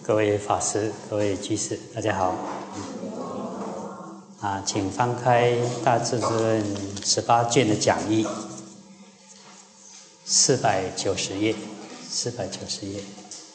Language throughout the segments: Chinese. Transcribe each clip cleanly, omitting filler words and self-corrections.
各位法师、各位居士，大家好。请翻开《大智度论》18卷的讲义，490页，490页。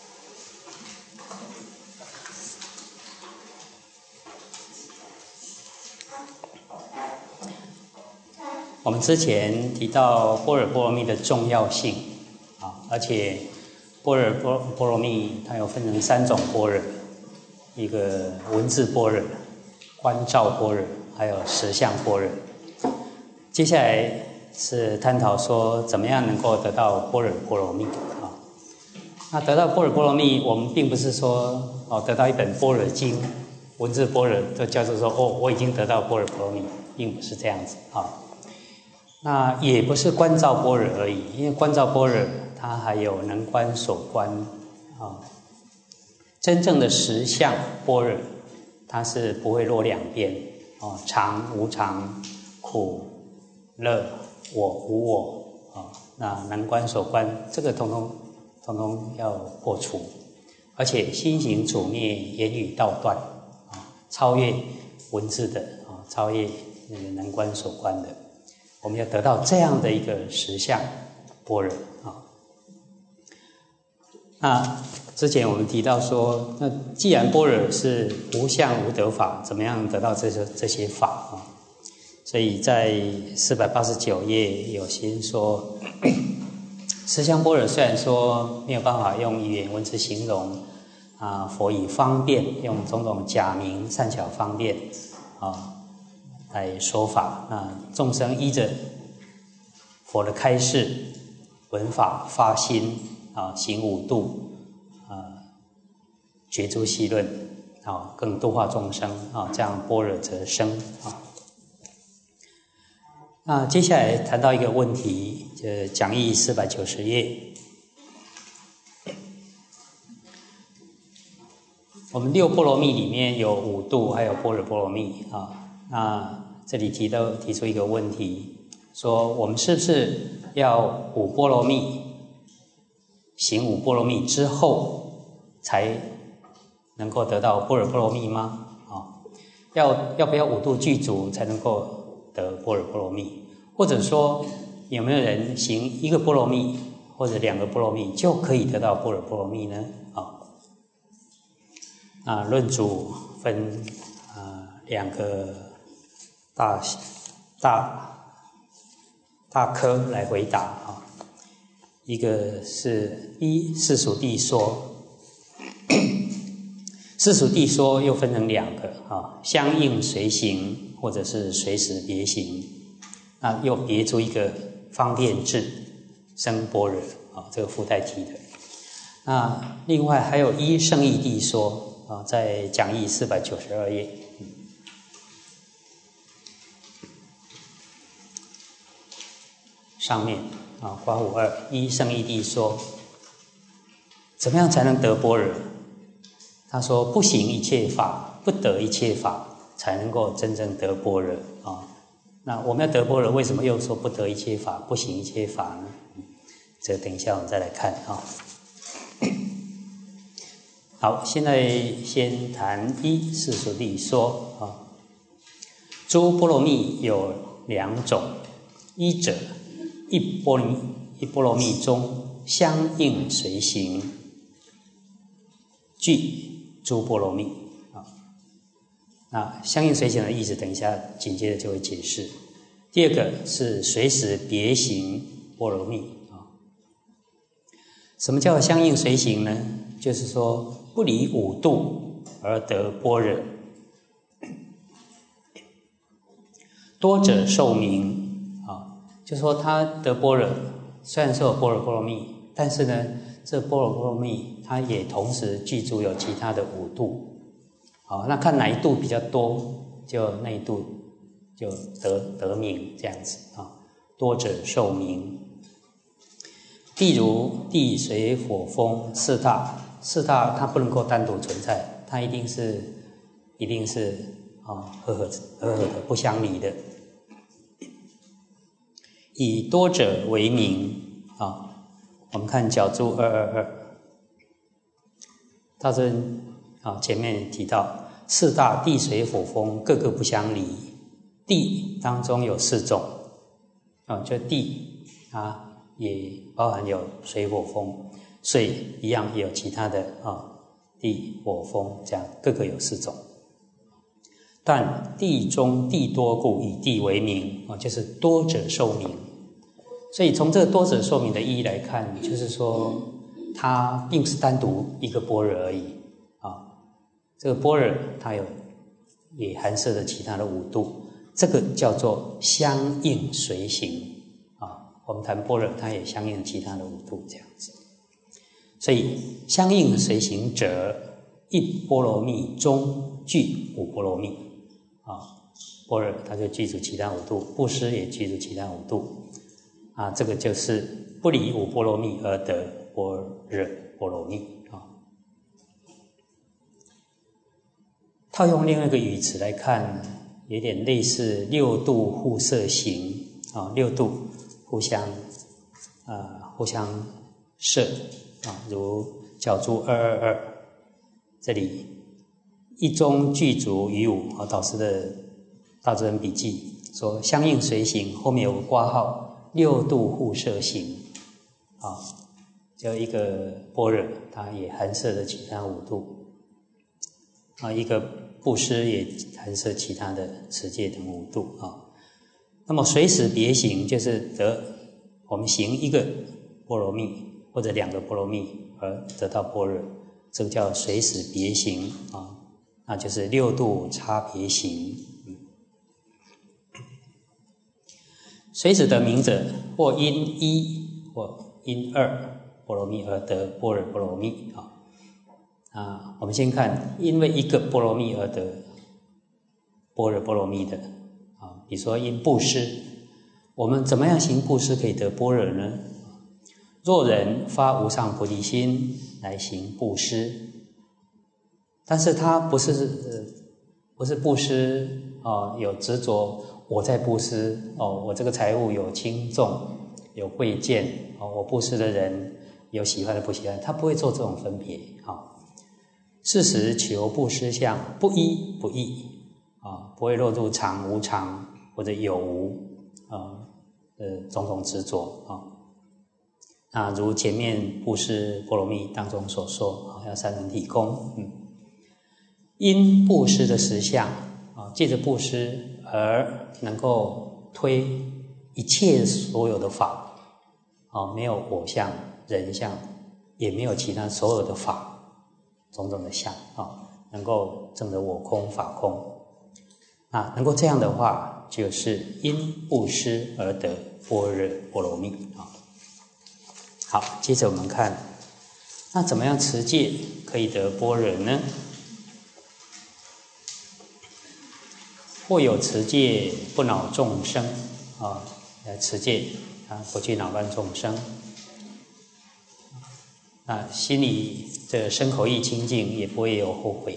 我们之前提到般若波罗蜜的重要性而且般若波罗蜜它有分成3种般若，一个文字般若、观照般若，还有实相般若。接下来是探讨说怎么样能够得到般若波罗蜜那得到般若波罗蜜，我们并不是说得到一本般若经，文字般若就叫做说我已经得到般若波罗蜜，并不是这样子那也不是观照般若而已，因为观照般若它还有能观所观真正的实相般若，它是不会落两边常无常、苦乐我无我那能观所观，这个统统要破除，而且心行处灭，言语道断超越文字的超越那个能观所观的。我们要得到这样的一个实相般若那之前我们提到说，那既然般若是无相无得法，怎么样得到这些法所以在489页有先说，实相般若虽然说没有办法用语言文字形容佛以方便用种种假名善巧方便来说法，那众生依着佛的开示闻法发心行五度觉诸细论更度化众生这样般若则生那接下来谈到一个问题，就讲义490页，我们6波罗蜜里面有五度，还有般若波罗蜜那这里提出一个问题，说我们是不是要5波罗蜜行5波罗蜜之后才能够得到般若波罗蜜吗要不要5度具足才能够得般若波罗蜜？或者说有没有人行1个波罗蜜或者2个波罗蜜就可以得到般若波罗蜜呢论主分2个大科来回答一个是世俗谛说，世俗谛说又分成2个相应随行或者是随时别行，那又别出一个方便智生般若这个附带题的。那另外还有圣义谛说在讲义492页上面括弧2圣义谛说怎么样才能得般若？他说不行一切法，不得一切法，才能够真正得般若那我们要得般若，为什么又说不得一切法，不行一切法呢？这等一下我们再来看好，现在先谈世俗谛说诸波罗蜜有2种，一者一波罗蜜中相应随行，具诸波罗蜜那相应随行的意思，等一下紧接着就会解释。第2个是随时别行波罗蜜什么叫相应随行呢？就是说不离5度而得般若。多者受名就是说他得般若，虽然说有般若波罗蜜，但是呢这般若波罗蜜它也同时具足有其他的5度那看哪一度比较多，就那一度就得名这样子多者受名。譬如地水火风4大它不能够单独存在，它一定是合合的不相离的。以多者为名我们看角注222， 大尊前面提到四大地水火风各个不相离，地当中有四种就地也包含有水火风，水一样也有其他的地火风，这样各个有四种。但地中地多故，以地为名就是多者受名。所以从这个多者受名的意义来看，就是说它并不是单独一个般若而已这个般若它也含摄了其他的五度，这个叫做相应随行我们谈般若，它也相应其他的五度这样子。所以相应随行者，一波罗蜜中具五波罗蜜般若它就具足其他五度，布施也具足其他五度这个就是不离五波罗蜜而得般若波罗蜜套用另外一个语词来看，有点类似六度互摄行六度互相摄如角珠222，这里一中具足于五导师的大智人笔记说相应随行，后面有个括号六度互摄行就一个般若它也含摄了其他五度一个布施也含摄其他的持戒等五度那么随时别行，就是我们行一个波罗蜜或者两个波罗蜜而得到般若，这个叫随时别行那就是六度差别行随时得名者，或因一或因二波罗蜜而得般若波罗蜜我们先看因为一个波罗蜜而得般若波罗蜜的比如说因布施，我们怎么样行布施可以得般若呢？若人发无上菩提心来行布施，但是他不是布施有执着我在布施我这个财物有轻重有贵贱我布施的人有喜欢的不喜欢，他不会做这种分别事实求布施相不一不异不会落入常无常或者有无种种执着那如前面布施波罗蜜当中所说要三轮体空因布施的实相借着布施而能够推一切所有的法没有我相人相，也没有其他所有的法种种的相能够证得我空法空能够这样的话，就是因布施而得般若波罗蜜好，接着我们看那怎么样持戒可以得般若呢？或有持戒不恼众生持戒不去恼乱众生心里的身口意清净，也不会有后悔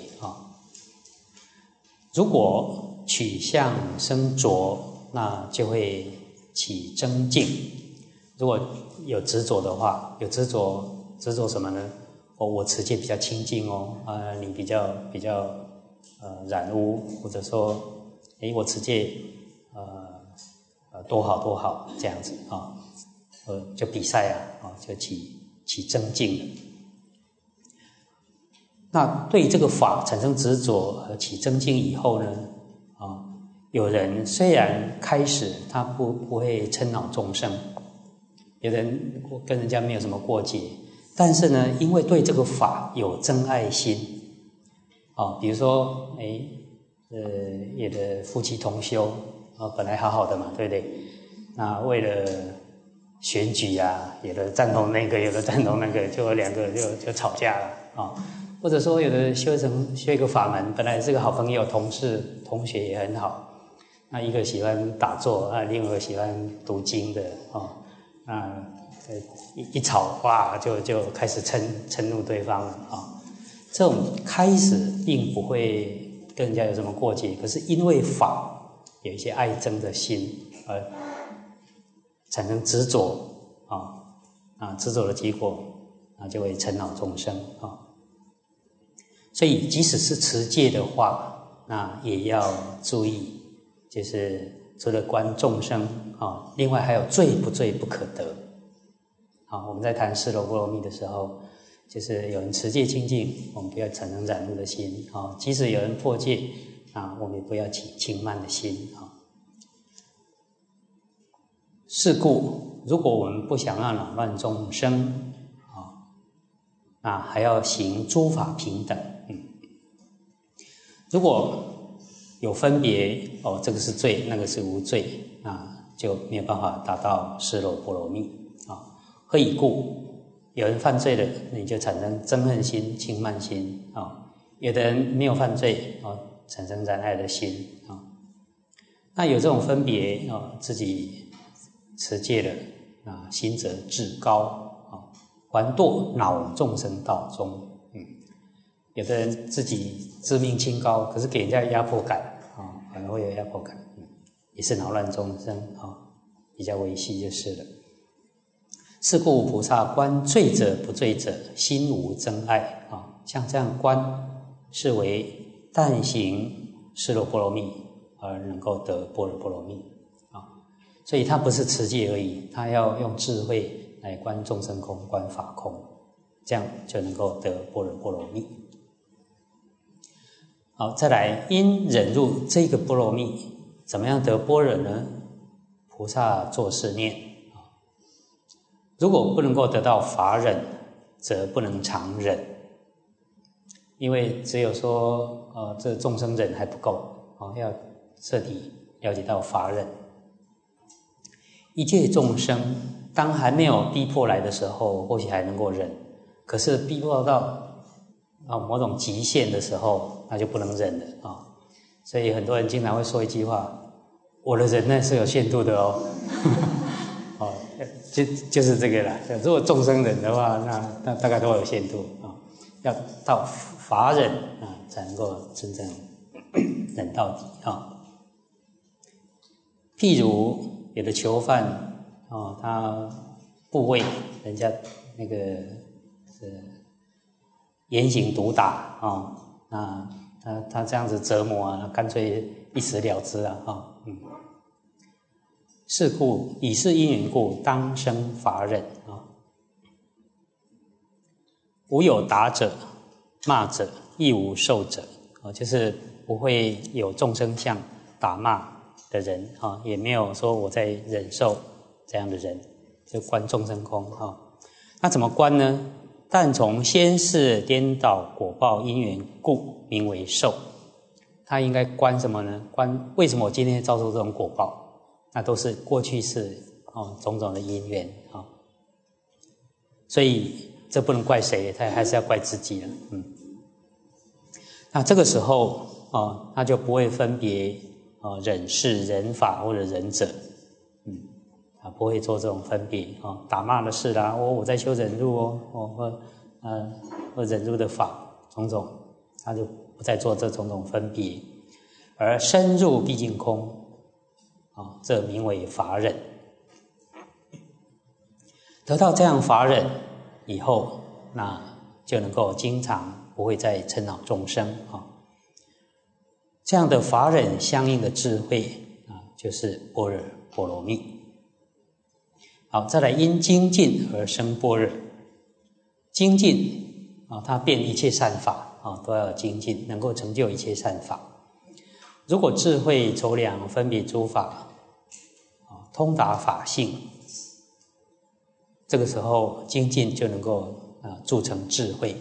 如果取向生着，那就会起增进。如果有执着的话，有执着什么呢？我持戒比较清净你比较染污，或者说我持戒多好多好这样子就比赛就起增进了。那对这个法产生执着而起增进以后呢有人虽然开始他不会嗔恼众生，有人跟人家没有什么过节，但是呢因为对这个法有真爱心比如说有的夫妻同修本来好好的嘛，对不对？那为了选举有的赞同那个，有的赞同那个，就有两个就吵架了或者说有的修一个法门，本来是个好朋友同事同学也很好，那一个喜欢打坐另外一个喜欢读经的一吵哇就开始嗔怒对方了这种开始并不会跟人家有什么过节，可是因为法有一些爱憎的心而产生执着执着的结果就会嗔恼众生所以即使是持戒的话，那也要注意，就是除了观众生另外还有罪不罪不可得。我们在谈四罗波罗蜜的时候，就是有人持戒清净，我们不要产生染污的心即使有人破戒我们也不要起轻慢的心是故，如果我们不想要扰乱众生那还要行诸法平等。如果有分别这个是罪，那个是无罪，那就没有办法达到四罗波罗蜜何以故？有人犯罪了，你就产生憎恨心、轻慢心有的人没有犯罪产生染爱的心那有这种分别自己持戒了心则至高还堕恼众生道中。有的人自己自命清高，可是给人家压迫感反而会有压迫感也是恼乱众生比较微细就是了。是故菩萨观罪者不罪者，心无憎爱像这样观，是为但行四罗波罗蜜而能够得般若波罗蜜所以他不是持戒而已，他要用智慧来观众生空、观法空，这样就能够得般若波罗蜜。好，再来因忍入这个波罗蜜，怎么样得般若呢？菩萨作是念如果不能够得到法忍，则不能常忍，因为只有说这众生忍还不够要彻底了解到法忍。一切众生当还没有逼迫来的时候，或许还能够忍，可是逼迫到某种极限的时候，那就不能忍了所以很多人经常会说一句话：我的忍耐是有限度的就是这个啦。如果众生忍的话，那大概都有限度要到法忍才能够真正忍到底譬如有的囚犯他部位人家那个是严刑毒打那他这样子折磨干脆一死了之是故以是因缘故，当生法忍无有打者、骂者，亦无受者就是不会有众生相打骂的人也没有说我在忍受这样的人，就观众生空那怎么观呢？但从先世颠倒果报因缘故，名为受。他应该观什么呢？观为什么我今天遭受这种果报？那都是过去世种种的因缘所以这不能怪谁，他还是要怪自己了那这个时候他就不会分别忍事、忍法或者忍者不会做这种分别打骂的事啦我在修忍辱或忍辱的法种种，他就不再做这种种分别，而深入毕竟空这名为法忍。得到这样法忍以后，那就能够经常不会再嗔恼众生这样的法忍相应的智慧就是般若波罗蜜。好，再来因精进而生般若。精进它遍一切善法都要精进，能够成就一切善法。如果智慧筹量分别诸法通达法性，这个时候精进就能够铸成智慧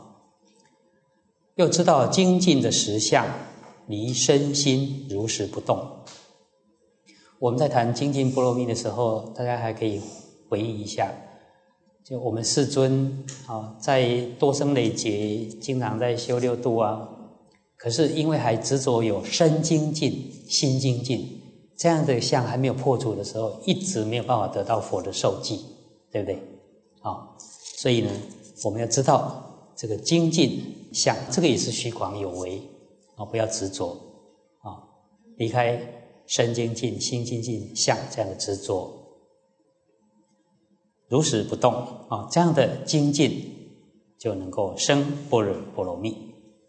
又知道精进的实相，离身心如实不动。我们在谈精进波罗蜜的时候，大家还可以回忆一下，就我们世尊在多生累劫经常在修六度可是因为还执着有身精进、心精进这样的相还没有破除的时候，一直没有办法得到佛的受记，对不对所以呢，我们要知道这个精进相，这个也是虚诳有为不要执着离开身精进、心精进相这样的执着，如实不动这样的精进就能够生般若波罗蜜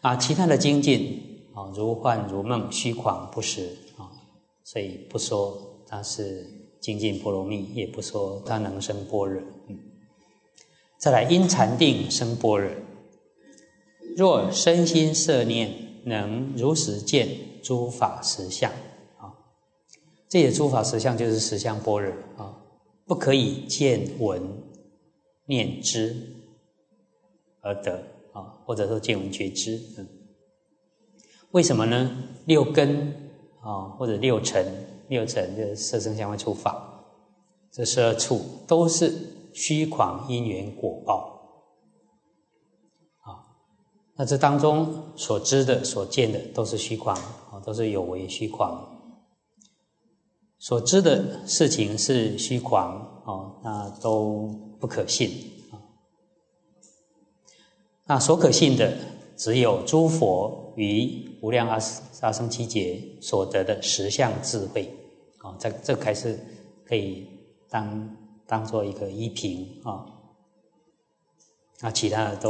其他的精进如幻如梦，虚诳不实所以不说它是精进波罗蜜，也不说它能生般若。再来，因禅定生般若。若身心摄念能如实见诸法实相这些诸法实相就是实相般若不可以见闻念知而得或者说见闻觉知为什么呢？六根或者六尘就是色声香味触法，这12处都是虚诳因缘果报那这当中所知的所见的都是虚诳都是有为虚诳，所知的事情是虚诳那都不可信那所可信的只有诸佛于无量阿僧祇劫所得的实相智慧这还是可以当做一个依凭那其他的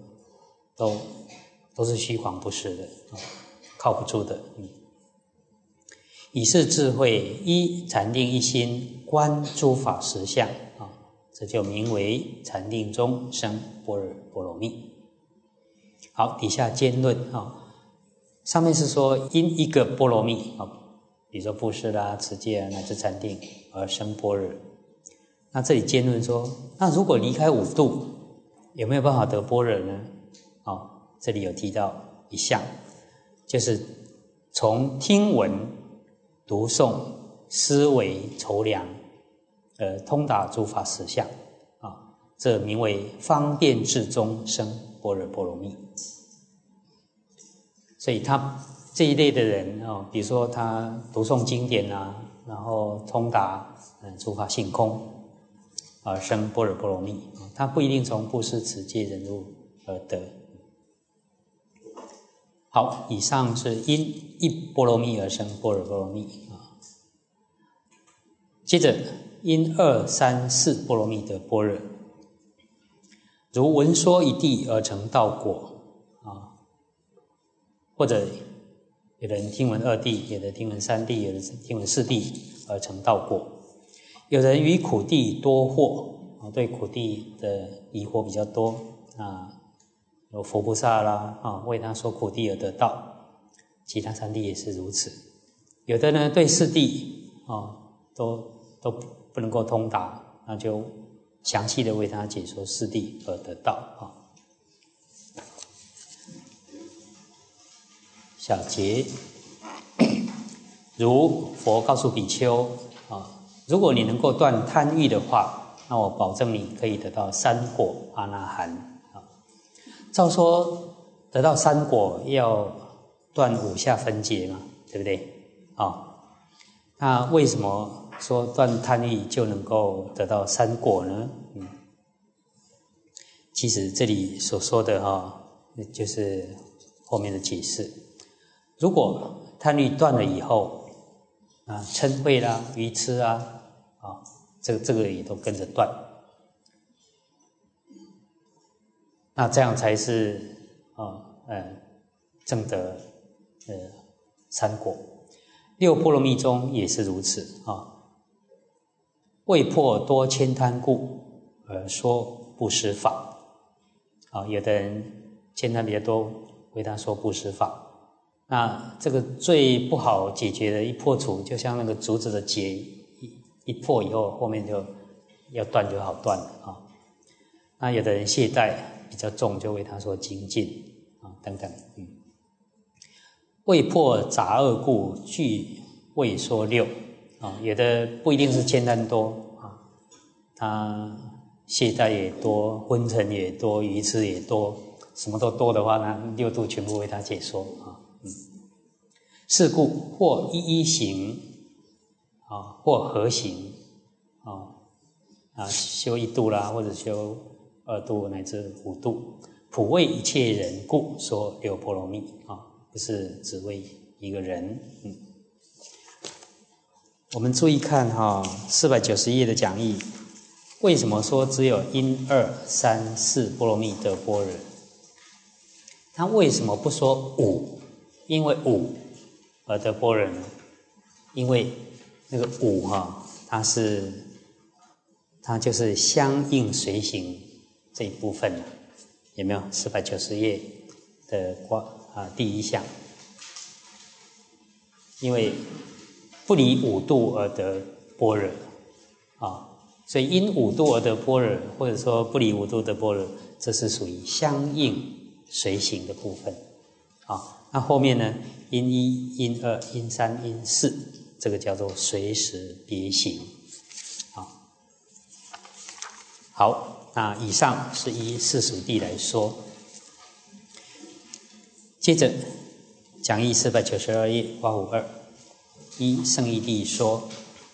都是虚诳不实的靠不住的以是智慧依禅定一心观诸法实相这就名为禅定中生般若波罗蜜。好，底下兼论上面是说因一个波罗蜜比如说布施啦、持戒乃至禅定而生般若。那这里兼论说，那如果离开五度，有没有办法得般若呢？这里有提到一项，就是从听闻、读诵、思维、筹量通达诸法实相这名为方便智中生般若波罗蜜。所以他这一类的人比如说他读诵经典然后通达诸法性空而生般若波罗蜜他不一定从布施持戒忍辱而得。好，以上是因一波罗蜜而生般若波罗蜜接着因2、3、4波罗蜜得般若。如闻说一地而成道果或者有的人听闻2地，有的听闻3地，有的听闻4地而成道果。有人于苦地多惑对苦地的疑惑比较多有佛菩萨啦为他说苦地而得道，其他3地也是如此。有的呢对4地都不能够通达，那就详细的为他解说4地而得道小节，如佛告诉比丘如果你能够断贪欲的话，那我保证你可以得到3果阿那含照说得到3果要断5下分解嘛，对不对那为什么说断贪欲就能够得到3果呢其实这里所说的就是后面的解释。如果贪欲断了以后嗔恚啦、愚痴这个也都跟着断，那这样才是证得3果。6波罗蜜中也是如此为破多悭贪故而说布施法有的人悭贪比较多，为他说布施法。那这个最不好解决的一破除，就像那个竹子的结一破以后，后面就要断就好断了那有的人懈怠比较重，就为他说精进等等为破杂恶故具为说6有的不一定是悭贪多他懈怠也多，昏沉也多，愚痴也多，什么都多的话，那6度全部为他解说是故或一行或合行修1度啦，或者修2度乃至5度，普为一切人故说6波罗蜜不是只为一个人我们注意看491页的讲义，为什么说只有因2、3、4波罗蜜得般若？ 他为什么不说五？因为五而得般若呢？因为那个五它就是相应随行这一部分，有没有？490页的第一项，因为不离五度而得般若所以因五度而得般若，或者说不离五度得般若，这是属于相应随行的部分那后面呢，因一、因二、因三、因四，这个叫做随时别行好，那以上是依世俗谛来说。接着讲义492页852，依圣义谛说：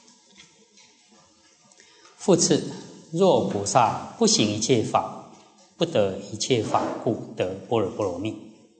复次，若菩萨不行一切法，不得一切法故得般若波罗蜜。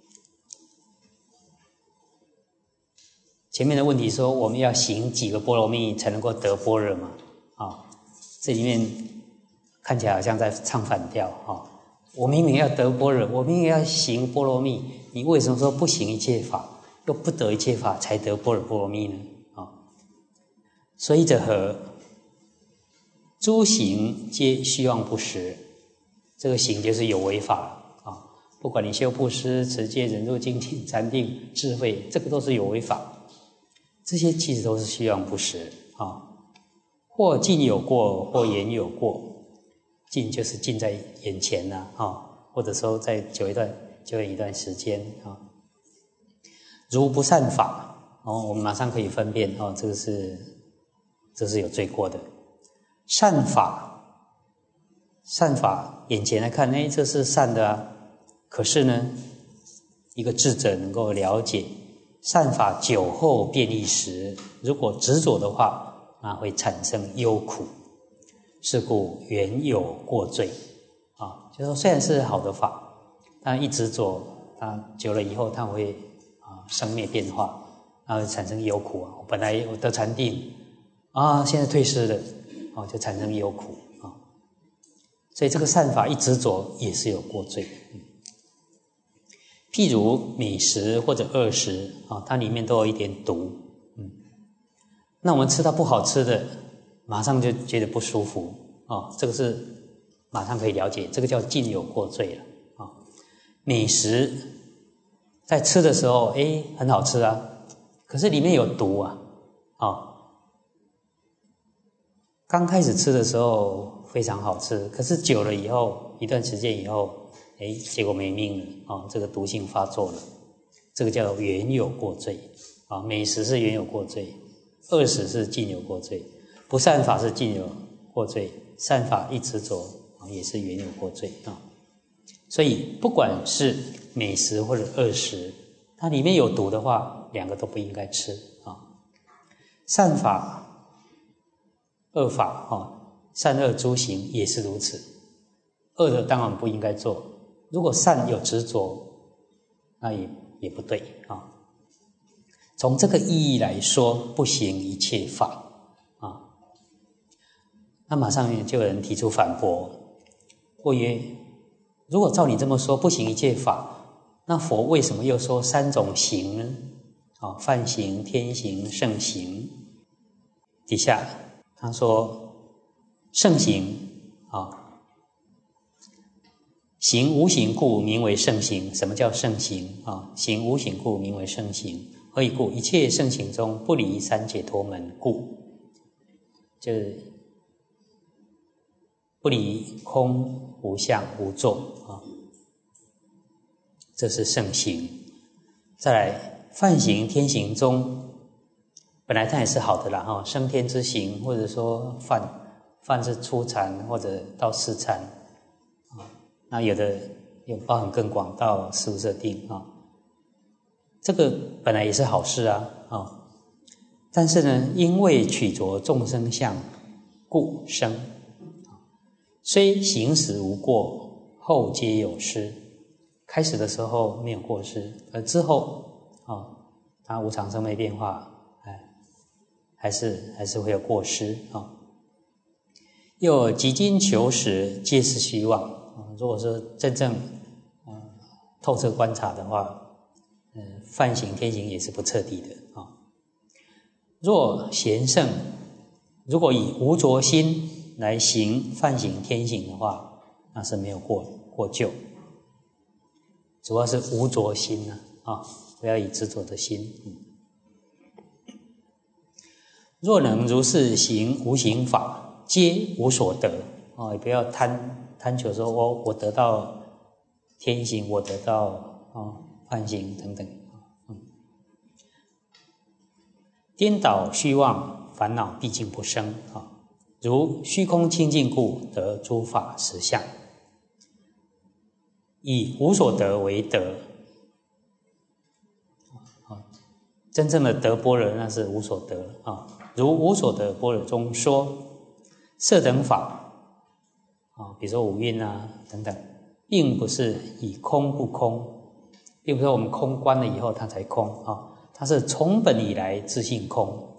前面的问题说，我们要行几个波罗蜜才能够得般若嘛？这里面看起来好像在唱反调我明明要得般若，我明明要行波罗蜜，你为什么说不行一切法，又不得一切法才得般若波罗蜜呢？所以者何？诸行皆虚妄不实，这个行就是有为法不管你修布施、持戒、忍辱、精进、禅定、智慧，这个都是有为法，这些其实都是虚妄不实或近有过，或远有过。近就是近在眼前或者说在久远一段时间如不善法我们马上可以分辨这是有罪过的。善法眼前来看这是善的可是呢，一个智者能够了解，善法久后变异时，如果执着的话，那会产生忧苦，是故原有过罪就是说虽然是好的法，但一执着它久了以后，它会生灭变化，它会产生忧苦本来我得禅定现在退失了就产生忧苦所以这个善法一执着也是有过罪譬如美食或者恶食它里面都有一点毒那我们吃到不好吃的，马上就觉得不舒服这个是马上可以了解，这个叫近有过罪了美食在吃的时候很好吃可是里面有毒刚开始吃的时候非常好吃，可是久了以后，一段时间以后结果没命了这个毒性发作了，这个叫原有过罪美食是原有过罪，恶食是近有过罪，不善法是近有过罪，善法一执着也是原有过罪所以不管是美食或者恶食，它里面有毒的话，两个都不应该吃善法恶法善恶诸行也是如此，恶的当然不应该做，如果善有执着，那也不对从这个意义来说，不行一切法那马上就有人提出反驳，或曰：如果照你这么说，不行一切法，那佛为什么又说三种行呢？梵行、天行、圣行。底下他说圣行行无形故名为圣行。什么叫圣行行无形故名为圣行。何以故？一切圣行中不离三解脱门故，就是不离空无相无作这是圣行。再来梵行天行中，本来它也是好的啦升天之行，或者说梵是初禅或者到四禅那有的有包含更广到十无色定这个本来也是好事但是呢，因为取着众生相故生，虽行时无过，后皆有失。开始的时候没有过失，而之后它无常生灭变化还是会有过失又几经求实皆是虚妄如果说真正透彻观察的话，梵行天行也是不彻底的啊。若贤圣如果以无着心来行梵行天行的话，那是没有过咎。主要是无着心不要以执着的心。若能如是行无行法，皆无所得也不要贪求说我得到天行，我得到梵行等等。颠倒虚妄，烦恼毕竟不生如虚空清净故，得诸法实相。以无所得为得，真正的得般若那是无所得如无所得般若中说，色等法比如说五蕴等等，并不是以空不空，并不是我们空观了以后它才空它是从本以来自性空。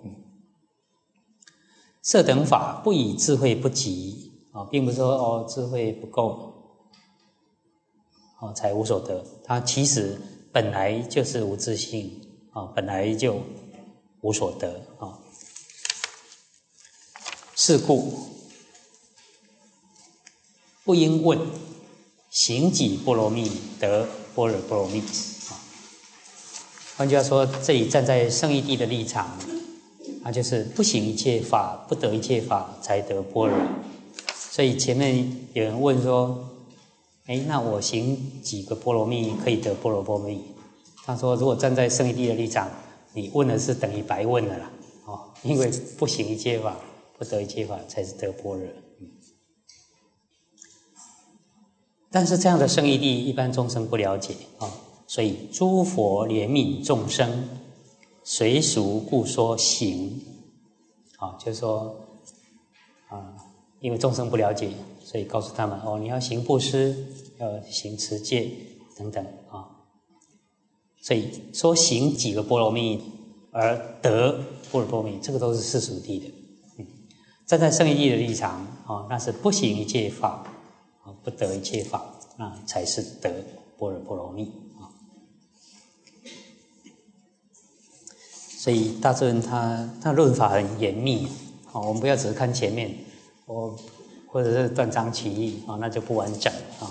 色等法不以智慧不及并不是说智慧不够才无所得，它其实本来就是无自性本来就无所得是故不应问行几波罗蜜得般若波罗蜜换句话说，这里站在圣义谛的立场，那就是不行一切法，不得一切法，才得般若。所以前面有人问说，那我行几个波罗蜜可以得般若波罗蜜？他说，如果站在圣义谛的立场，你问的是等于白问了啦因为不行一切法，不得一切法，才是得般若。但是这样的圣义谛，一般众生不了解所以诸佛怜悯众生，随俗故说行就是说因为众生不了解，所以告诉他们你要行布施，要行持戒等等所以说行几个波罗蜜而得般若波罗蜜，这个都是世俗谛的。站在圣义谛的立场那是不行一切法不得一切法，那才是得般若波罗蜜所以大智论他论法很严密我们不要只是看前面或者是断章取义那就不完整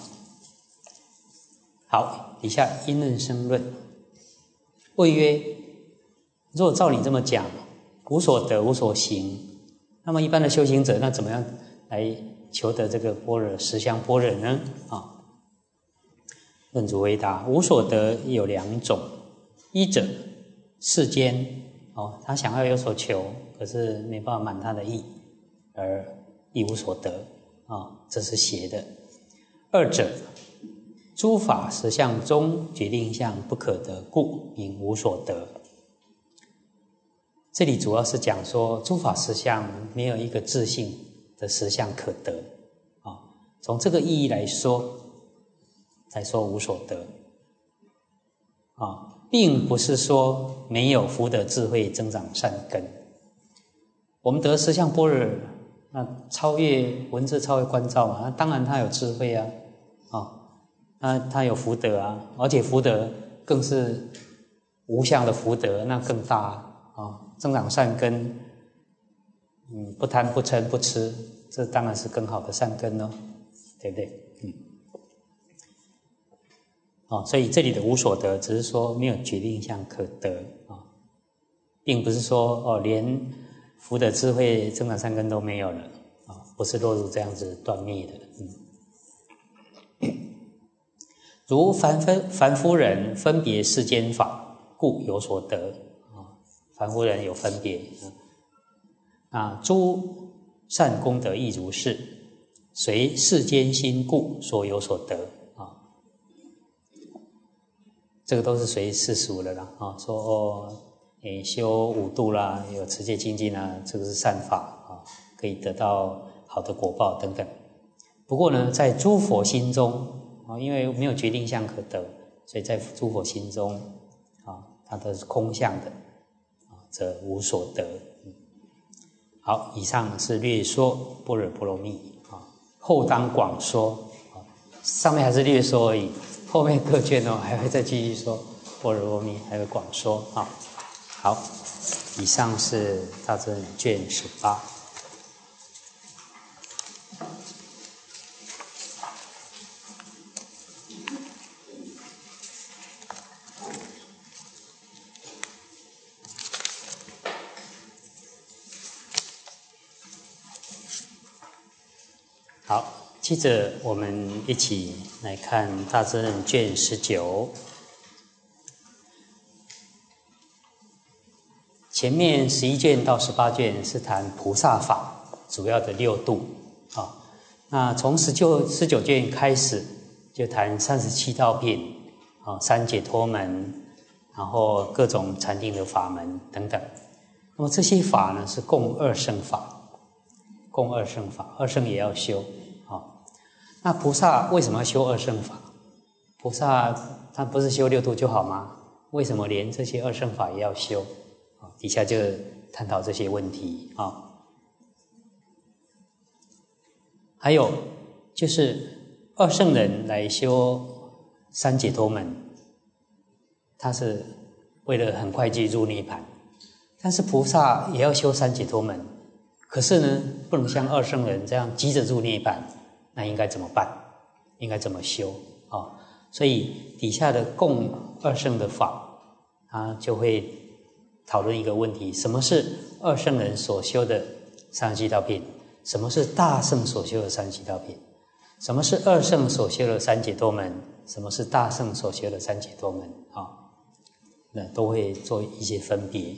好，底下因论生论谓曰，若照你这么讲，无所得无所行，那么一般的修行者那怎么样来求得这个般若实相般若呢论主回答，无所得有两种，一者世间他想要有所求，可是没办法满他的意，而一无所得这是邪的。二者诸法实相中决定相不可得故，名无所得。这里主要是讲说诸法实相没有一个自性的实相可得从这个意义来说才说无所得并不是说没有福德智慧增长善根。我们得实相般若，那超越文字，超越观照那当然他有智慧那他有福德而且福德更是无相的福德，那更大增长善根不贪不嗔不痴，这当然是更好的善根对不对所以这里的无所得只是说没有决定相可得并不是说连福德智慧增长善根都没有了不是落入这样子断灭的如凡夫人分别世间法，故有所得凡夫人有分别诸善功德亦如是，随世间心故所有所得这个都是随世俗的啦说修五度啦，有持戒精进这个是善法可以得到好的果报等等。不过呢，在诸佛心中因为没有决定相可得，所以在诸佛心中它都是空相的则无所得。好，以上是略说般若波罗蜜后当广说上面还是略说而已后面各卷还会再继续说般若波罗蜜，还会广说啊。好，以上是大智论卷18。好，接着我们一起来看大智论卷19。前面11卷到18卷是谈菩萨法主要的6度啊。那从19卷开始就谈37道品啊、3解脱门，然后各种禅定的法门等等。那么这些法呢是共二乘法，二乘也要修啊。那菩萨为什么要修二乘法？菩萨他不是修6度就好吗？为什么连这些二乘法也要修？底下就探讨这些问题啊。还有就是二乘人来修3解脱门，他是为了很快进入涅槃，但是菩萨也要修3解脱门，可是呢不能像二乘人这样急着入涅槃，那应该怎么办？应该怎么修啊？所以底下的共二乘的法，他就会讨论一个问题：什么是二乘人所修的37道品？什么是大乘所修的37道品？什么是二乘所修的3解脱门？什么是大乘所修的3解脱门？那都会做一些分别。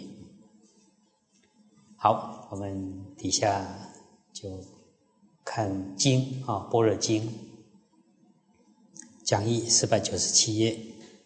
好，我们底下就看经啊，般若经讲义497页。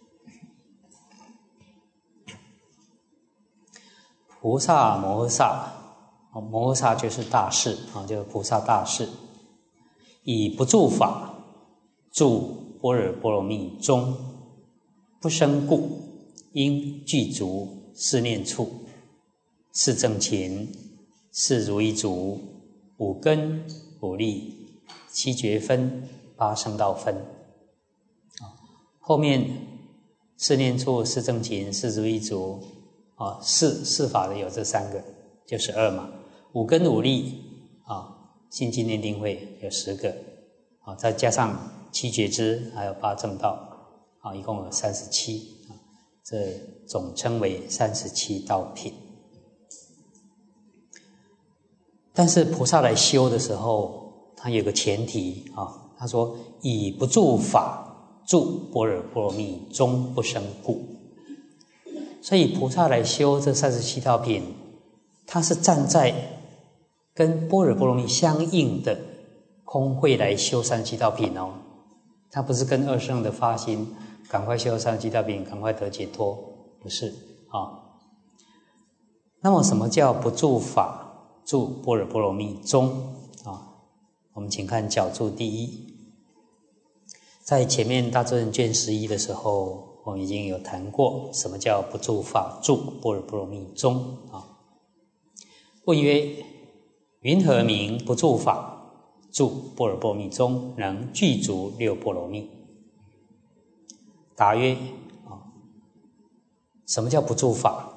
菩萨摩诃萨，摩诃萨就是大士啊，就是菩萨大士，以不住法住般若波罗蜜中，不生故，应具足4念处、4正勤、4如意足、5根、5力、7觉分、8圣道分。后面4念处、4正勤、4如意足四法的有这3个，就12嘛。5根5力心经念定慧有10个再加上7觉支还有8正道一共有37这总称为37道品。但是菩萨来修的时候，他有个前提他说以不住法住般若波罗蜜中不生故。所以菩萨来修这37道品，他是站在跟般若波罗蜜相应的空慧来修37道品他不是跟二乘的发心赶快修37道品，赶快得解脱，不是那么什么叫不住法住般若波罗蜜中我们请看角注第一。在前面大智论卷11的时候，我们已经有谈过什么叫不住法住般若波罗蜜中问曰：云何名不住法住般若波罗蜜中能具足6波罗蜜？答曰：什么叫不住法？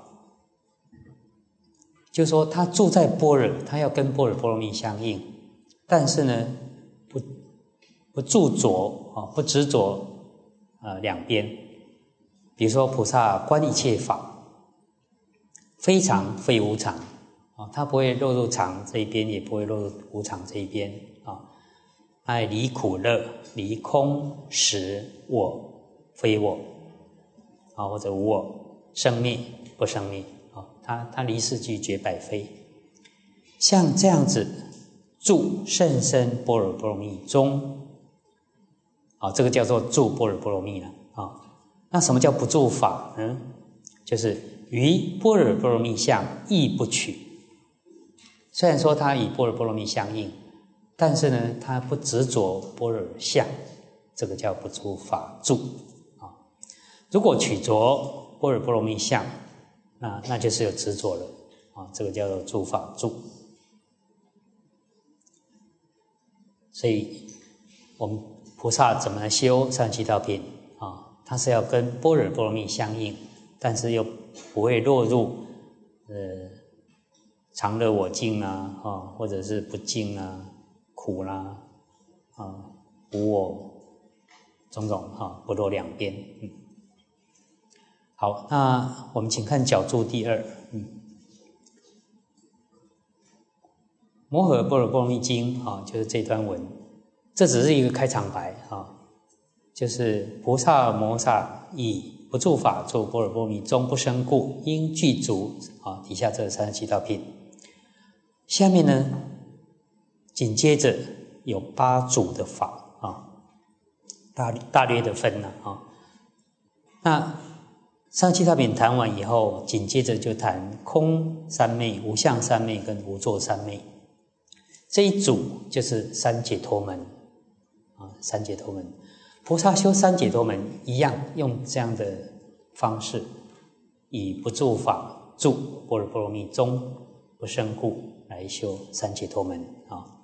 就是说他住在般若，他要跟般若波罗蜜相应，但是呢不住着不执着两边。比如说菩萨观一切法，非常非无常他不会落入常这一边，也不会落入无常这一边爱离苦乐，离空实我非我或者无我，生灭不生灭他离世俱绝百非。像这样子住甚深般若波罗蜜中这个叫做住般若波罗蜜了那什么叫不住法呢？就是于般若波罗蜜相亦不取。虽然说它与般若波罗蜜相应，但是呢它不执着般若相，这个叫不住法住如果取着般若波罗蜜相，那就是有执着了这个叫做住法住。所以我们菩萨怎么修37道品它是要跟般若波罗蜜相应，但是又不会落入常乐我净啦，或者是不净啦、苦啦、无我种种不落两边。好，那我们请看角注第2。摩诃般若波罗蜜经就是这段文，这只是一个开场白就是菩萨摩诃以不住法住般若波罗蜜终不生故，应具足底下这37道品。下面呢，紧接着有8组的法大略的分那37道品谈完以后，紧接着就谈空三昧、无相三昧跟无作三昧。这一组就是三解脱门三解脱门。菩萨修三解脱门一样，用这样的方式，以不住法住般若波罗蜜终不生故来修三解脱门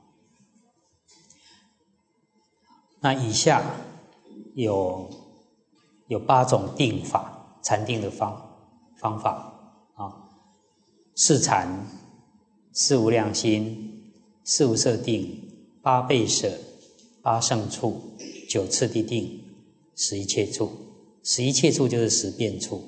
那以下有8种定法，禅定的方法四禅、四无量心、四无色定、8倍舍、8胜处、9次第定、10一切处。10一切处就是10变处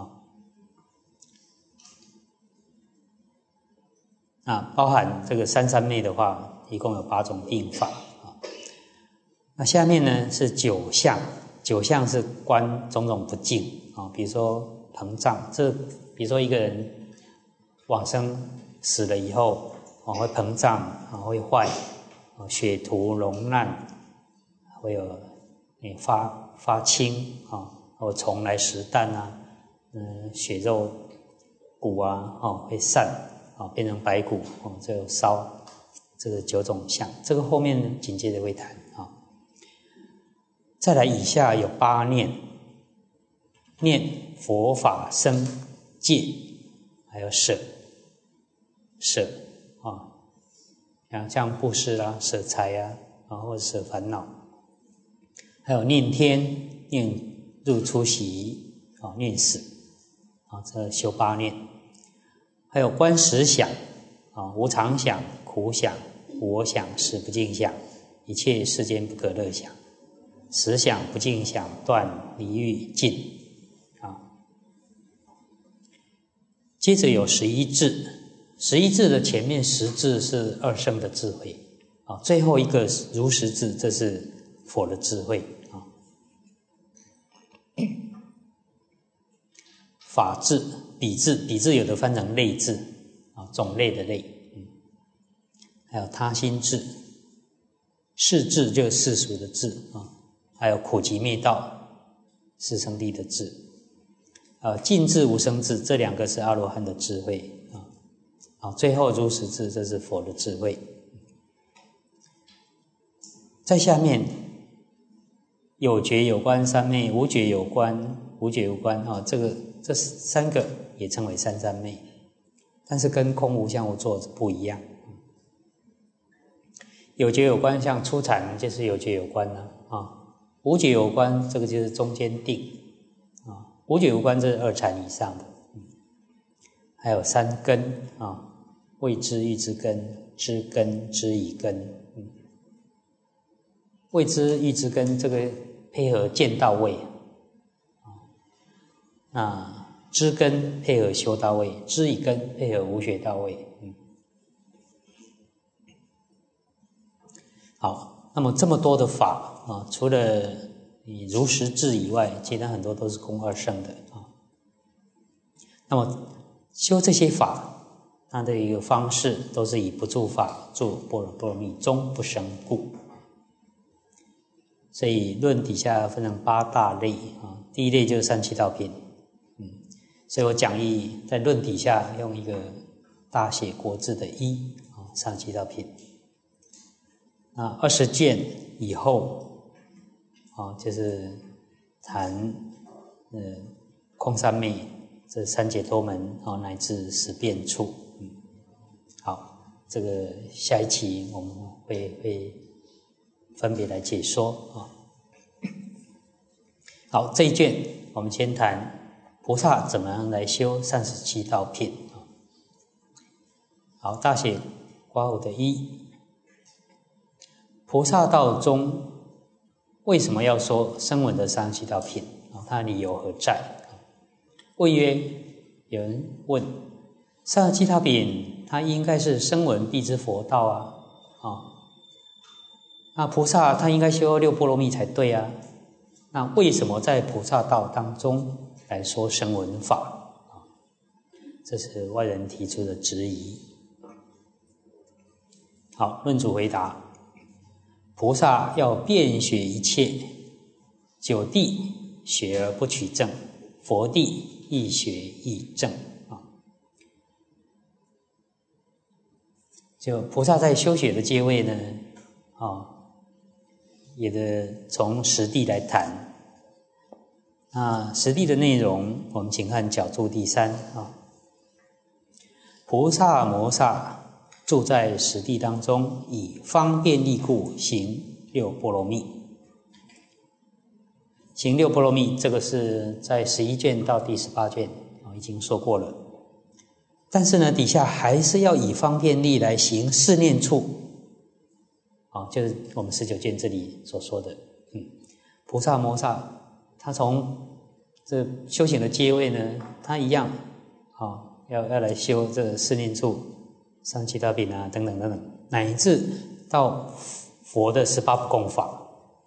包含这个三昧的话，一共有8种定法那下面呢是9相，9相是观种种不净比如说膨胀，比如说一个人往生死了以后会膨胀会坏血涂溶烂，会有发青或虫来食弹血肉骨会散变成白骨这个烧，这个9种相，这个后面呢紧接着会谈再来以下有8念，念佛法僧戒，还有舍像布施啦、舍财或者舍烦恼，还有念天、念入出息念死这修8念，还有观10想无常想、苦想、我想、识不净想、一切世间不可乐想、10想不净想、断离欲尽接着有11智，11智的前面10智是2圣的智慧最后一个如实智，这是佛的智慧法智、比智有的翻成类智种类的类还有他心智、世智就是世俗的智还有苦集灭道、四圣谛的智尽智、无生智，这2个是阿罗汉的智慧最后如实智，这是佛的智慧。在下面有觉有观三昧，无觉有观无觉无观这3个也称为三三昧，但是跟空无相无作不一样。有觉有观像初禅就是有觉有观无觉有观这个就是中间定无觉无观这是2禅以上的还有3根谓知喻知根、知根、知已根谓知喻知根这个配合见到位知根配合修到位，知已根配合无学到位好，那么这么多的法除了你如实智以外，其他很多都是空2圣的那么修这些法，它的一个方式都是以不住法住般若波罗蜜终不生故。所以论底下分成8大类第一类就是37道品所以我讲义在论底下用一个大写国字的137道品20件以后就是谈空三昧这3解脱门乃至10变处好，这个下一期我们会分别来解说好，这一卷我们先谈菩萨怎么样来修37道品。好，大写括弧的一，菩萨道中为什么要说声闻的37道品？它的理由何在？谓曰，有人问，37道品它应该是声闻必知佛道啊，那菩萨他应该修6波罗蜜才对啊，那为什么在菩萨道当中来说声闻法？这是外人提出的质疑。好，论主回答：菩萨要遍学一切，九地学而不取证，佛地亦学亦证。就菩萨在修学的阶位呢，也得从实地来谈。那实地的内容，我们请看角注第3。菩萨摩萨住在实地当中，以方便力故行6波罗蜜。行6波罗蜜，这个是在11卷到第18卷已经说过了。但是呢，底下还是要以方便力来行4念处。就是我们19卷这里所说的，菩萨摩萨，他从这修行的阶位呢，他一样，要来修这4念处、37道品啊，等等等等，乃至到佛的18不共法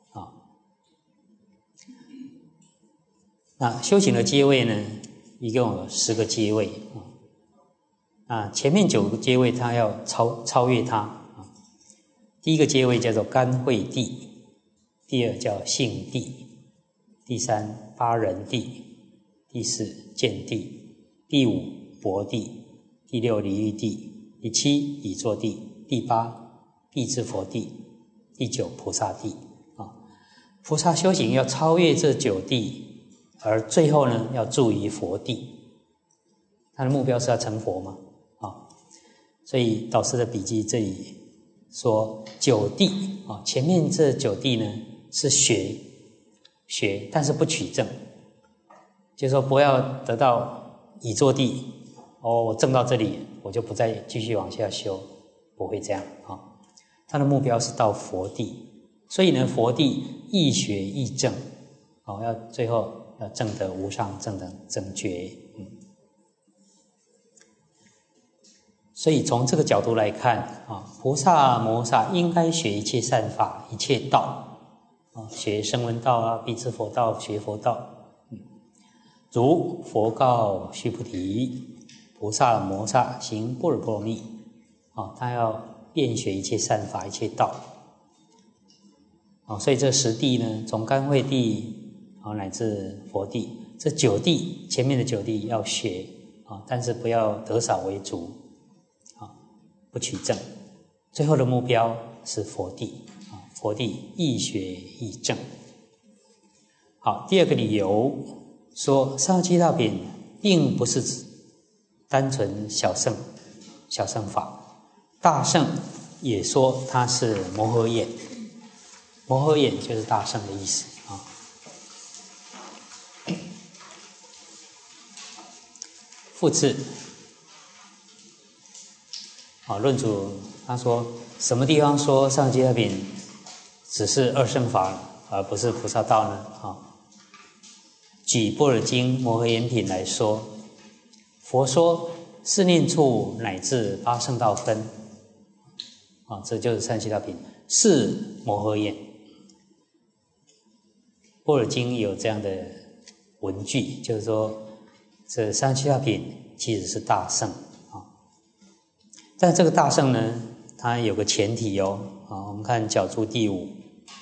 那修行的阶位呢，一共有10个阶位前面9个阶位，他要超越它。第一个阶位叫做甘慧地，第二叫性地，第3八人地，第4见地，第5薄地，第6离欲地，第7已作地，第8必知佛地，第9菩萨地。菩萨修行要超越这9地，而最后呢，要住于佛地。他的目标是要成佛嘛？所以导师的笔记这里说9地前面这9地呢是学，但是不取证，就是说不要得到已作地我证到这里，我就不再继续往下修，不会这样他的目标是到佛地，所以呢，佛地亦学亦证要最后要证得无上正等正觉。所以从这个角度来看菩萨摩萨应该学一切善法、一切道学声闻道必知佛道，学佛道。如佛告须菩提，菩萨摩萨行般若波罗蜜他要遍学一切善法、一切道所以这10地呢，从甘慧地乃至佛地，这9地前面的9地要学但是不要得少为主不取证，最后的目标是佛地佛地亦学亦证。好，第二个理由说37道品并不是指单纯小乘法，大乘也说它是摩诃眼，摩诃眼就是大乘的意思复次论主他说什么地方说37道品只是二乘法而不是菩萨道呢？举般若经摩诃眼品来说，佛说4念处乃至8圣道分这就是37道品是摩诃眼。般若经有这样的文句，就是说这37道品其实是大乘但这个大乘呢，它有个前提我们看角注第5，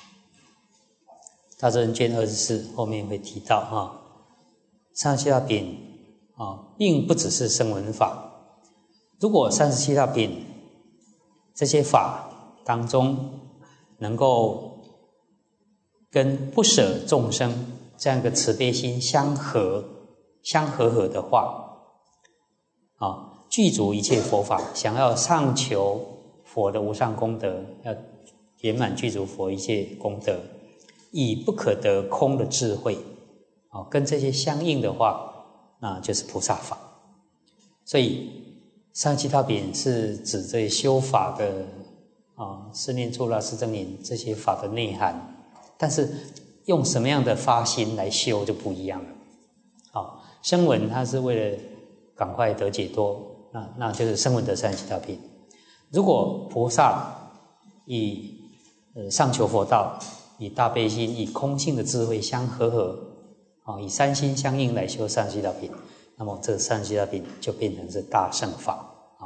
大乘卷24后面会提到37道品并不只是声闻法。如果37道品这些法当中能够跟不舍众生这样一个慈悲心相合的话具足一切佛法，想要上求佛的无上功德，要圆满具足佛一切功德，以不可得空的智慧跟这些相应的话，那就是菩萨法。所以上七道品是指这些修法的四念处啦、四正念这些法的内涵，但是用什么样的发心来修就不一样了。声闻它是为了赶快得解脱，那就是声闻得三七道品。如果菩萨以上求佛道，以大悲心、以空性的智慧相和以三心相应来修三七道品，那么这三七道品就变成是大乘法。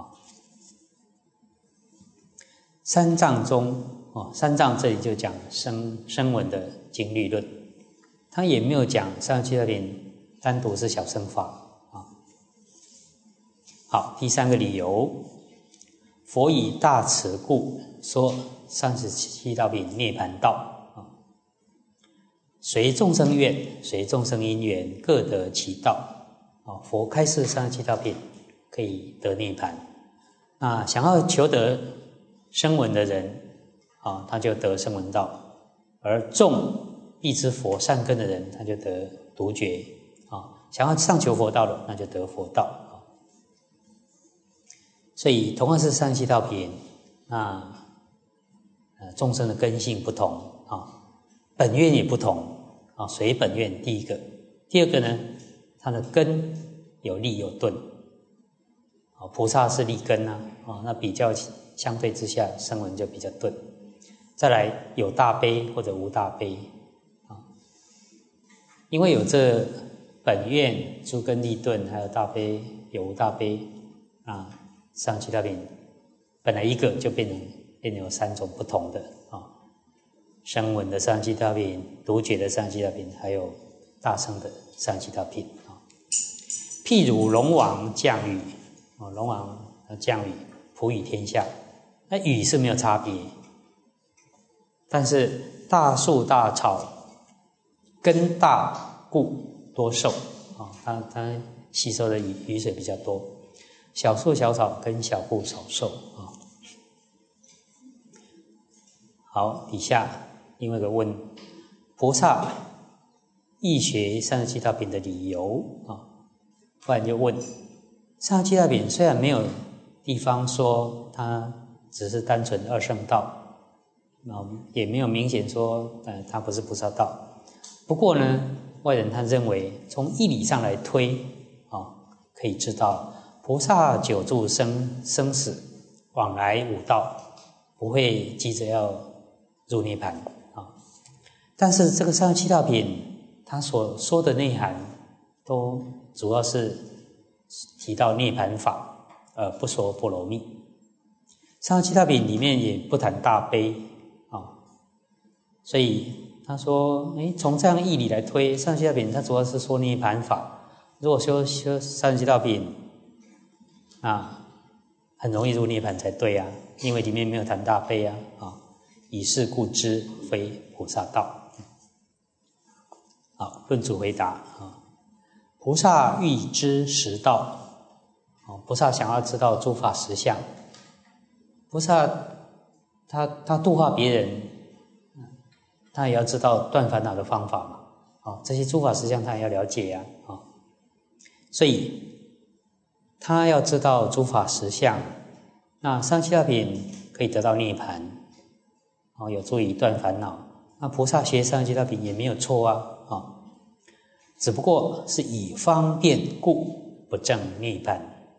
三藏中三藏这里就讲声闻的经律论，他也没有讲三七道品单独是小乘法。好，第三个理由，佛以大慈故说37道品涅槃道，随众生愿，随众生因缘，各得其道。佛开示37道品可以得涅槃。那想要求得声闻的人他就得声闻道，而众必知佛善根的人，他就得独觉。想要上求佛道的，那就得佛道。所以同样是37道品，那众生的根性不同本愿也不同随本愿第一个。第二个呢，它的根有立有顿。菩萨是立根那比较相对之下，声闻就比较顿。再来有大悲或者无大悲因为有这本愿、诸根立顿，还有大悲有无大悲37道品本来一个就变成有3种不同的声闻的37道品、独觉的37道品，还有大乘的37道品譬如龙王降雨龙王降雨普雨天下，那雨是没有差别，但是大树大草根大故多受它吸收的雨水比较多，小树小草根小故少受好，底下另外一个问，菩萨易学37道品的理由不然就问37道品虽然没有地方说它只是单纯二乘道也没有明显说它不是菩萨道，不过呢外人他认为从义理上来推可以知道菩萨久住生死往来五道，不会急着要入涅槃但是这个37道品他所说的内涵都主要是提到涅槃法不说波罗蜜。37道品里面也不谈大悲所以他说从这样义理来推37道品他主要是说涅槃法，如果修37道品很容易入涅槃才对因为里面没有谈大悲以是故知非菩萨道。好，论主回答菩萨欲知实道菩萨想要知道诸法实相，菩萨他度化别人，他也要知道断烦恼的方法嘛这些诸法实相他也要了解所以他要知道诸法实相，那37道品可以得到涅槃有助于断烦恼，那菩萨学37道品也没有错只不过是以方便故不证涅槃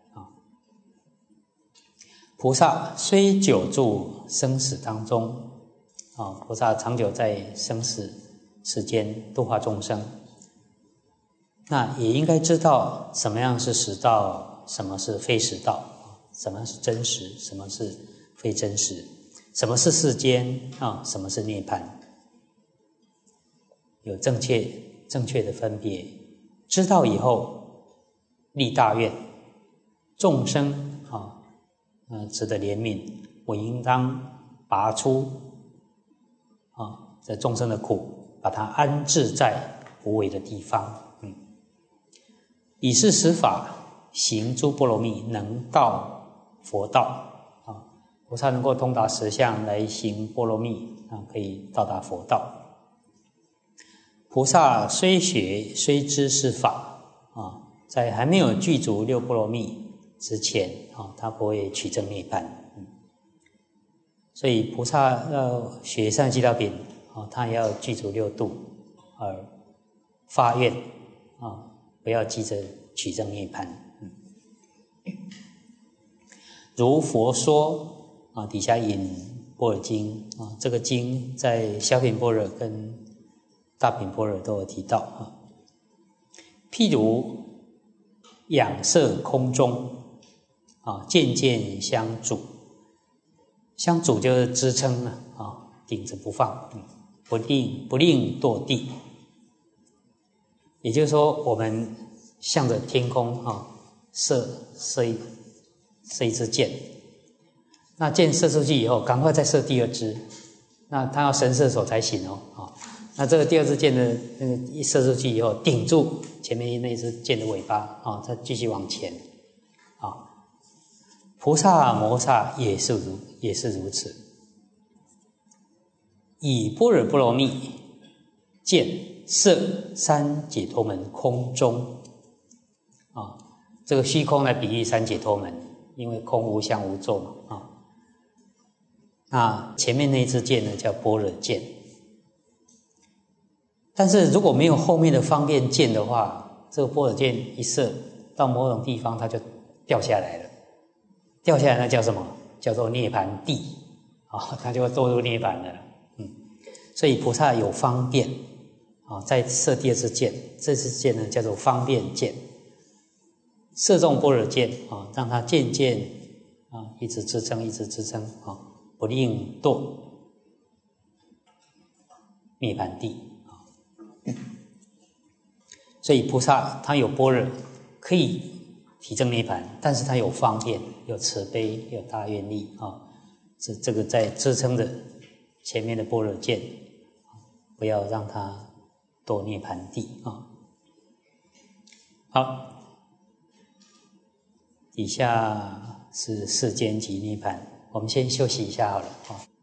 菩萨虽久住生死当中菩萨长久在生死世间度化众生，那也应该知道什么样是实道，什么是非实道，什么是真实，什么是非真实，什么是世间什么是涅槃，有正确的分别。知道以后立大愿，众生值得怜悯，我应当拔出这众生的苦，把它安置在无为的地方以是实法行诸波罗蜜，能到佛道菩萨能够通达实相来行波罗蜜可以到达佛道。 菩萨虽学虽知是法啊，在还没有具足六波罗蜜之前啊，他不会取证涅槃。所以菩萨要学上悉达品啊，他也要具足六度而发愿啊，不要急着取证涅槃。如佛说啊，底下引般若经啊，这个经在小品般若跟大品般若都有提到啊。譬如仰摄空中啊，渐渐相阻，相阻就是支撑啊，顶着不放，不令堕地。也就是说，我们向着天空啊，射一支箭，那箭射出去以后，赶快再射第二支，那他要神射手才行哦。那这个第二支箭的那个一射出去以后，顶住前面那支箭的尾巴啊，再继续往前啊。菩萨摩萨也是如此，以般若波罗蜜箭射三解脱门空中啊，这个虚空来比喻三解脱门，因为空无相无作嘛啊。那前面那一支箭呢，叫般若箭。但是如果没有后面的方便箭的话，这个般若箭一射到某种地方，它就掉下来了。掉下来那叫什么？叫做涅槃地啊，它就会堕入涅槃了。所以菩萨有方便啊，再射第二支箭，这支箭呢叫做方便箭，射中般若箭啊，让它渐渐啊一直支撑啊，不令堕涅槃地。所以菩萨他有般若，可以体证涅槃，但是他有方便，有慈悲，有大愿力啊。这个在支撑着前面的般若箭，不要让它堕涅槃地啊。好，以下是世间及涅槃，我们先休息一下好了啊。